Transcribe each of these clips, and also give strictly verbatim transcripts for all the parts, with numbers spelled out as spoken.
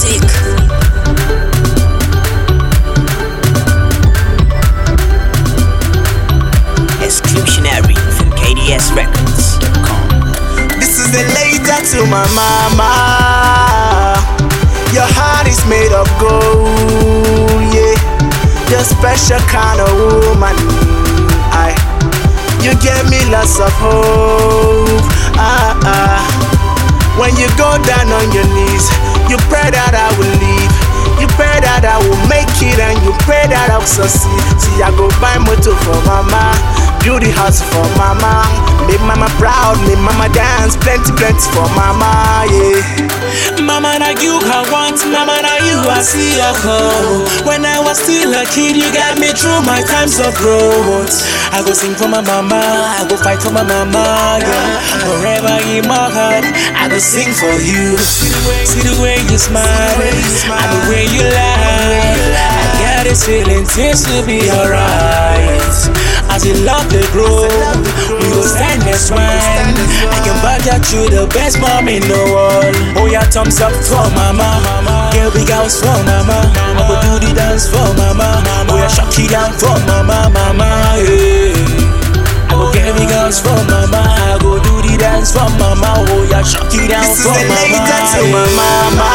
music. Exclusionary from K D S Records dot com. This is a letter to my mama. Your heart is made of gold, yeah. You're special kind of woman. I, you give me lots of hope. Ah ah. When you go down on your knees, you pray that I will leave. You pray that I will make it, and you pray that I'll succeed. See, I go buy motor for mama, beauty house for mama, make mama proud, make mama dance, plenty, plenty for mama, yeah. Mama, now you I want, mama, now you I see a call. When I was still a kid, you got me through my times of growth. I go sing for my mama, I go fight for my mama, yeah. Forever in my heart, I go sing for you. See the way you smile, and the way you lie. I got this feeling things will be alright. As you love the grow, we will stand and swine. I can back at you, the best mom in the world. Oh yeah, thumbs up for mama. Girl, big house for mama. I will do the dance for mama. Oh yeah, shock it down for mama, mama, yeah. I will get big house for mama. I go do the dance for mama. Oh yeah, shock it down this for mama. This is a letter to yeah. my mama.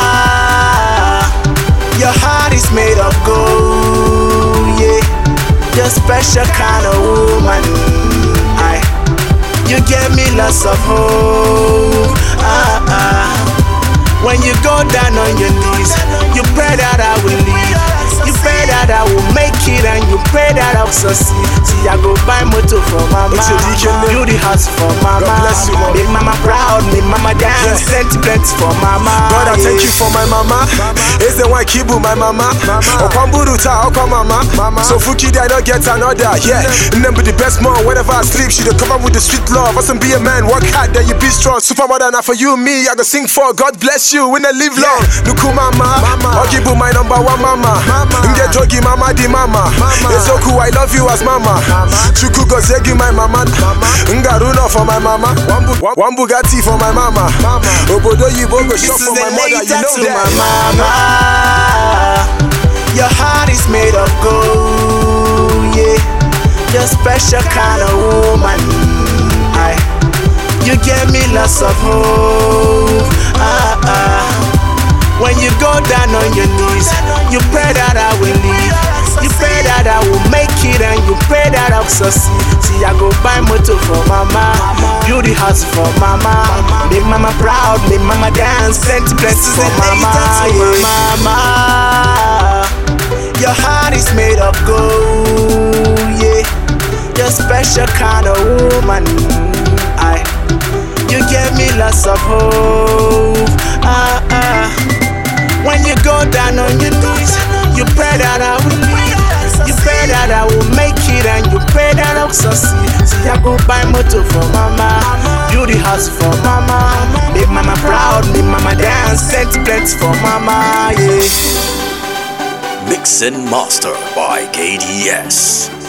Your heart is made of gold, yeah. You're special kind of woman. I, you give me lots of hope. Ah ah. When you go down on your knees, you pray that I will leave. You pray that I will make it, and you pray that I'll succeed. See, I go buy motor for mama, beauty house for mama, make mama proud, make mama dance, plenty, plenty for mama. God, I thank you for my mama. It's the one kibu my mama. Okwamburuta, okwa mama. So Fuki, I don't get another. Yeah, remember the best mom. Whenever I sleep, she dey come up with the sweet love. Mustn't be a man, work hard, then you be strong. Super mother, now for you, me, I go sing for. God bless you, when I live long. Nuku mama, Okibu my number one mama. Nge jogi mama di mama. It's so cool, I love you as mama. Chuku gozegi my mama. Ngaruna for my mama. One Bugatti for my mama. Obodo yibo go shop for my mother. You know to that. my mama. Your heart is made of gold, yeah. You're special kind of woman. I, you give me lots of hope. Ah ah. When you go down on your knees, you pray that I will leave. You pray that I will make it, and you pray that I'll succeed. See, I go buy motor for mama, beauty house for mama, make mama proud, make mama dance, plenty, plenty for mama, yeah. Mama, your heart is made of gold, yeah. You're special kind of woman. I, you give me lots of hope. Ah ah. When you go down on your knees, you pray that I will leave. You pray that I will make it, and you pray that I'll succeed. See, I go buy motor for mama, beauty house for mama, make mama proud, make mama dance, plenty, plenty for mama, yeah. Mix and master by K D S.